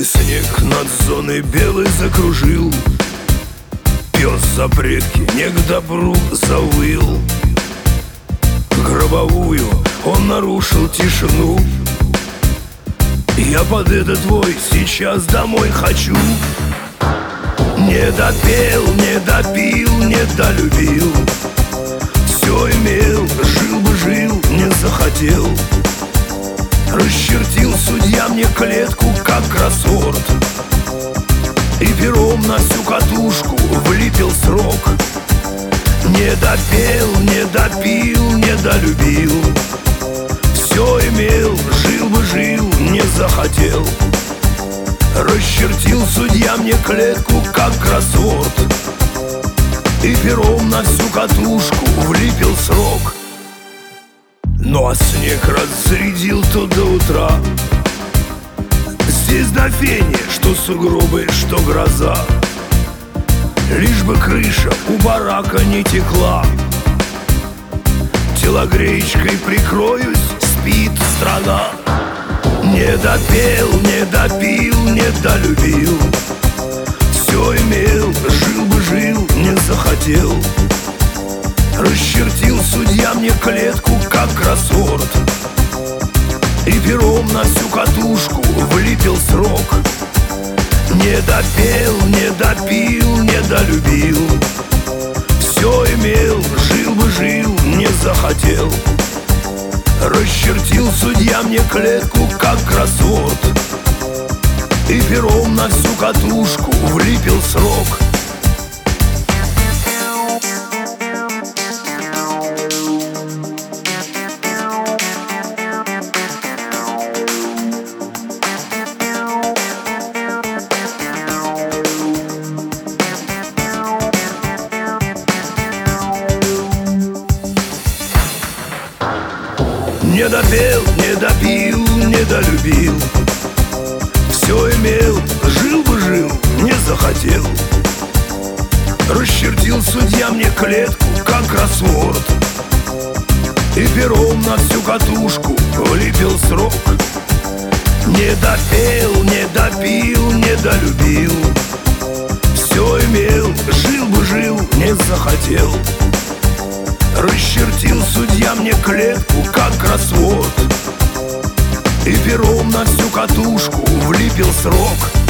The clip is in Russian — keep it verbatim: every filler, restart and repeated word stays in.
Белый снег над зоной белой закружил, пес за предки не к добру завыл. Гробовую он нарушил тишину. Я под этот вой сейчас домой хочу. Не допел, не допил, не долюбил. Все имел, жил бы жил, не захотел. Расчертил судья мне клетку, как кроссворд, и пером на всю катушку влепил срок. Не допел, не допил, не долюбил. Все имел, жил бы жил, не захотел. Расчертил судья мне клетку, как кроссворд, и пером на всю катушку влепил срок. Ну а снег разрядил то до утра. Здесь до фени, что сугробы, что гроза. Лишь бы крыша у барака не текла. Телогреечкой прикроюсь, спит страна. Не допел, не допил, не долюбил. Все имел, жил бы жил, не захотел. Расчертил судья мне клетку, как кроссворд, и пером на всю катушку влепил срок. Не допел, не допил, не долюбил. Все имел, жил бы жил, не захотел. Расчертил судья мне клетку, как кроссворд, и пером на всю катушку влепил срок. Не допел, не допил, не долюбил. Все имел, жил бы жил, не захотел. Расчертил судья мне клетку, как кроссворд, и пером на всю катушку влепил срок. Не допел, не допил, не долюбил. Все имел, жил бы жил, не захотел. Расчертил судья мне клетку, как кроссворд, и пером на всю катушку влепил срок.